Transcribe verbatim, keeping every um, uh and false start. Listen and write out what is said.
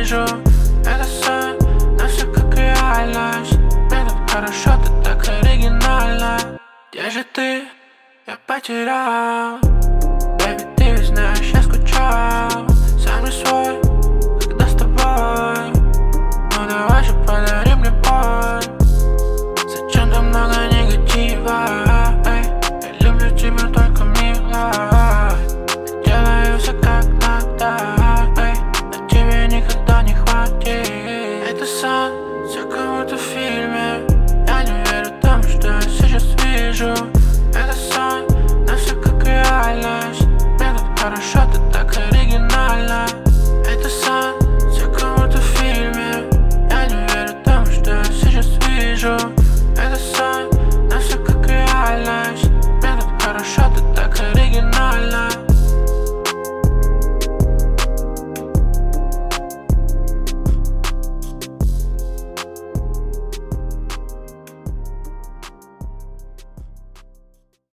вижу. Это сон, но все как реальность. Мне так хорошо, ты так оригинальна. Где же ты? Я потерял. Baby, ты ведь знаешь, я скучал. Сам не свой, когда с тобой. Ну давай же подари мне боль. Зачем так много негатива? Эй, я люблю тебя только мило. Я делаю все как надо. Эй, но тебе никогда не хватит. Это сон, все как будто в фильме. Я не верю тому, что я сейчас вижу. Это сон, но все как реальность. Мне так хорошо, ты так оригинальна. Это сон, все как будто в фильме. Я не верю тому, что я сейчас вижу. Это сон.